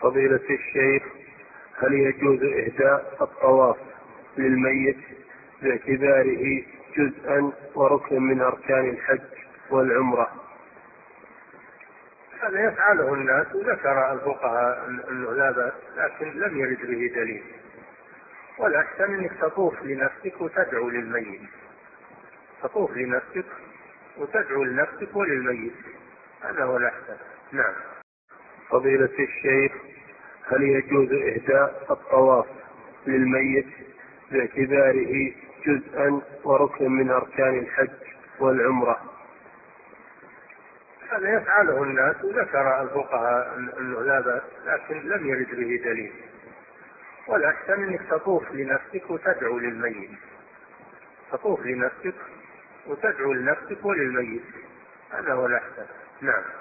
فضيلة الشيخ، هل يجوز إهداء الطواف للميت باعتباره جزءا وركن من أركان الحج والعمرة؟ هذا يفعله الناس، وذكر الفقهاء أنه لا بأس، لكن لم يرد به دليل. والأحسن أنك تطوف لنفسك وتدعو للميت، تطوف لنفسك وتدعو لنفسك وللميت، هذا هو الأحسن. نعم. فضيلة الشيخ، هل يجوز إهداء الطواف للميت باعتباره جزءا وركن من أركان الحج والعمرة؟ هذا يفعله الناس، وذكر الفقهاء أنه لا بأس، لكن لم يرد به دليل. والأحسن أنك تطوف لنفسك وتدعو للميت، تطوف لنفسك وتدعو لنفسك وللميت، هذا هو الأحسن. نعم.